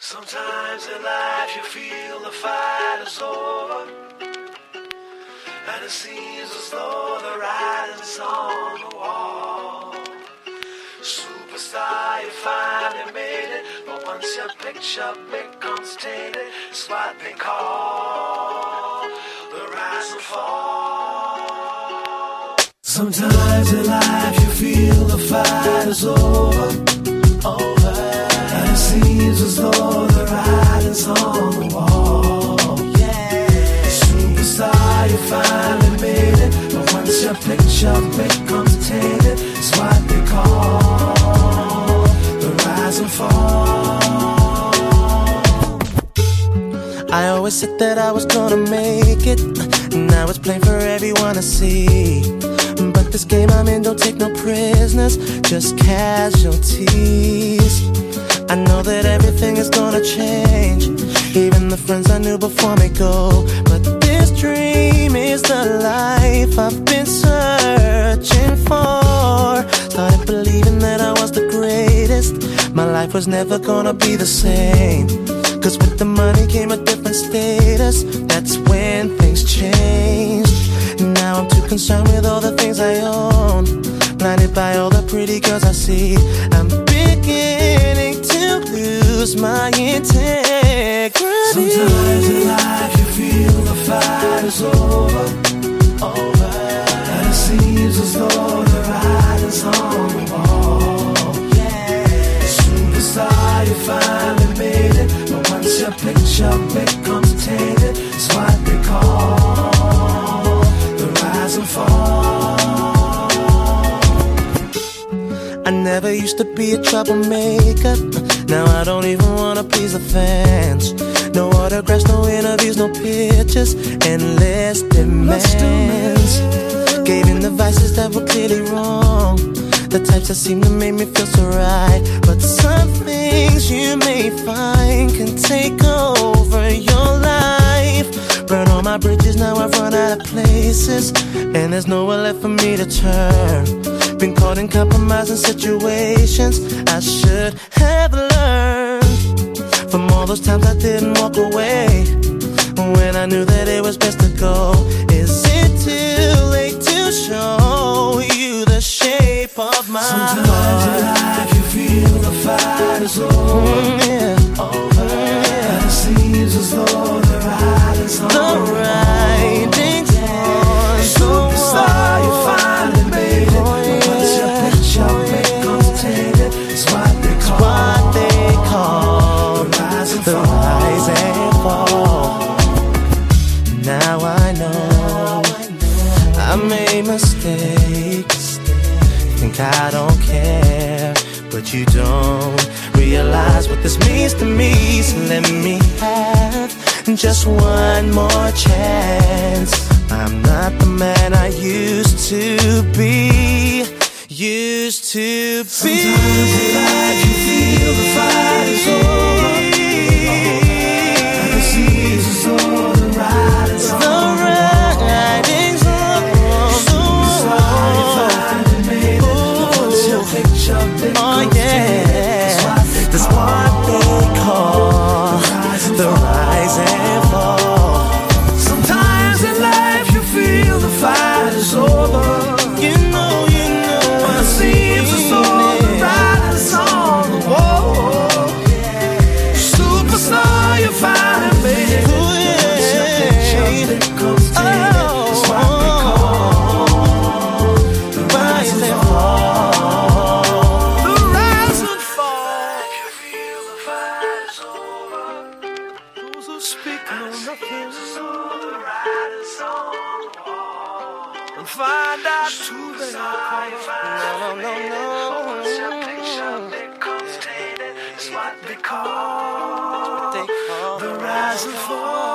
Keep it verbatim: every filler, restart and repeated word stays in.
Sometimes in life you feel the fight is over, and it seems as though the writing's on the wall. Superstar, you finally made it, but once your picture becomes tainted, it's what they call the rise and fall. Sometimes in life you feel the fight is over, over, and it seems as though the writing's on the wall. Yeah, superstar, you finally made it, but once your picture becomes tainted, it's what they call the rise and fall. I always said that I was gonna make it, now it's plain for everyone to see. But this game I'm in don't take no prisoners, just casualties. I know that everything is gonna change, even the friends I knew before me go. But this dream is the life I've been searching for. Started believing that I was the greatest, my life was never gonna be the same. Cause with the money came a different status, that's when things changed. Now I'm too concerned with all the things I own, blinded by all the pretty girls I see. I'm beginning to lose my integrity. Sometimes in life you feel the fight is over, over, and it seems as though the writing's on the wall. Yeah, superstar, you finally made it, but once your picture becomes tainted, it's what they call the rise and fall. I never used to be a troublemaker, now I don't even wanna please the fans. No autographs, no interviews, no pictures, endless demands. Gave in the vices that were clearly wrong, the types that seem to make me feel so right. But some things you may find can take over your life. Burn all my bridges, now I've run out of places, and there's nowhere left for me to turn. Been caught in compromising situations I should have learned from all those times I didn't walk away when I knew that it was best to go. Is it too late to show you the shape of my Sometimes heart? in life you feel the fight is over, Mm, yeah. over, yeah. And it seems as though the writing's on The writing's on the superstar, you finally made it, but once your picture becomes tainted, it's what they call, what they call the rise and the fall. rise and fall. Now I know I made mistakes, think I don't care, but you don't realize what this means to me. So let me have just one more chance. I'm not the man I used to be, used to be. Sometimes in life you feel the fight is over, and it seems as though the writing's on the writing's on the superstar, you finally made it, but once your picture becomes Oh yeah, that's what they call the rise and fall. Sometimes in life you feel the fight is over, You know, you know, and it seems as though the writing's on the wall. Superstar, you finally made it, but once your picture becomes tainted, it's what they call the rise and fall. The rise and fall. If you feel the fight is over, those who speak know nothing, so the writing's on the wall. And find out who they are. no, no, no. Once your picture becomes tainted, it's what they call They call the rise and fall.